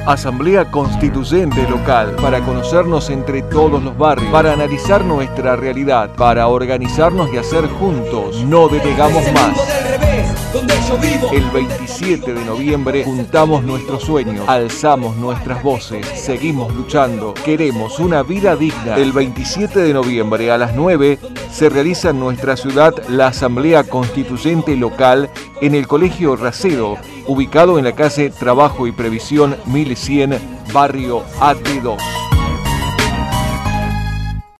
Asamblea Constituyente Local, para conocernos entre todos los barrios, para analizar nuestra realidad, para organizarnos y hacer juntos. No delegamos más. El 27 de noviembre juntamos nuestros sueños, alzamos nuestras voces, seguimos luchando, queremos una vida digna. El 27 de noviembre a las 9 se realiza en nuestra ciudad la Asamblea Constituyente Local en el Colegio Racedo, ubicado en la calle Trabajo y Previsión 1100, barrio AT2.